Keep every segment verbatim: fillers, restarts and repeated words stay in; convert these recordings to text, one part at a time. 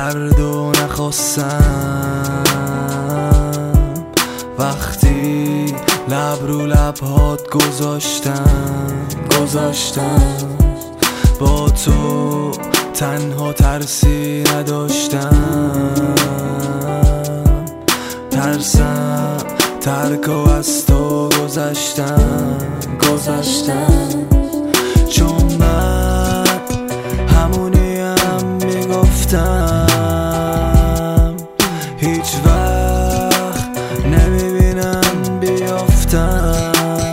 درد و نخواستم وقتی لب رو لبهات گذاشتم گذاشتم با تو تنها ترسی نداشتم ترسم ترک و از تو گذشتم گذشتم چون من همونیم میگفتم هیچ وقت نمیبینم بیافتم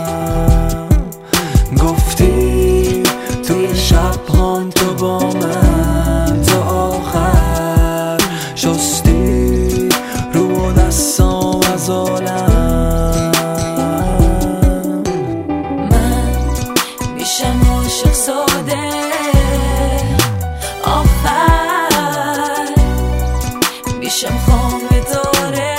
گفتی توی شب هام تو با من تا آخر شستی رو دستام از عالم من میشم عاشق ساده آخر میشم خامه داره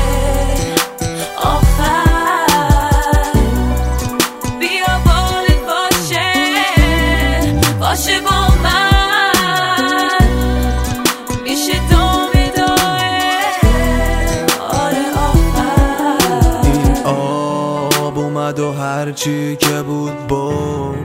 آخر بیا بالت باشه باشه با من میشه دامه داره آره آخر این آب اومد و هرچی که بود بود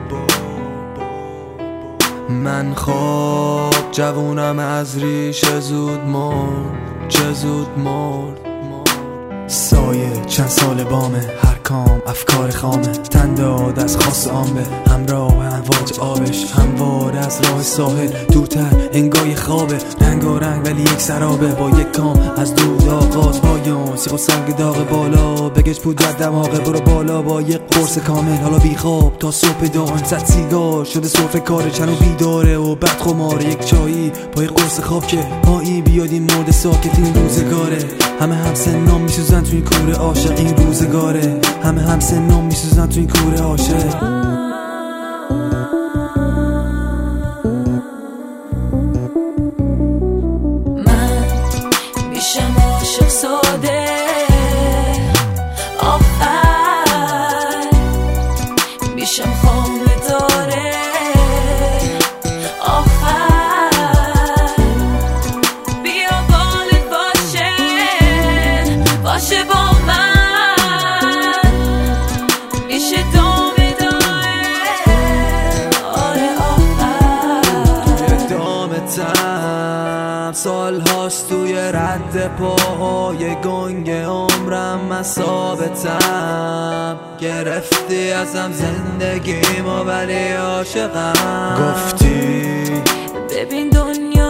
من خواب جوونم از ریشه زود مرد چه زود مرد سایه چند سال بامه هر کام افکار خامه تن داد از خاص آمبه همراه امواج آبش هموار از راه ساحل دورتر انگای خوابه رنگ و رنگ ولی یک سرابه با یک کام از دود آغاز پایان سیخ و سنگ داغ بالا بگش پودر دماغه برو بالا با یک قرص کامل حالا بی خواب تا صبح دان زد سیگار شده صرف کاره چنو بیداره و بعد خماره یک چایی با یک قرص خواب که مایی بیادیم مرد ساکت این روزگاره همه هم سنام میسوزن تو این کوره عاشق این روزگاره همه هم سنام میسوزن تو این کوره عاشق من میشم عاشق ساده آخر میشم خامه داره آخر بیا بالت باشه باشه با من میشه دامه داره آره آخر توی دامتم سال هاست توی رد پاهای گنگ عمرم من ثابتم گرفتی ازم زندگیمو ولی عاشقم گفتی ببین دنیا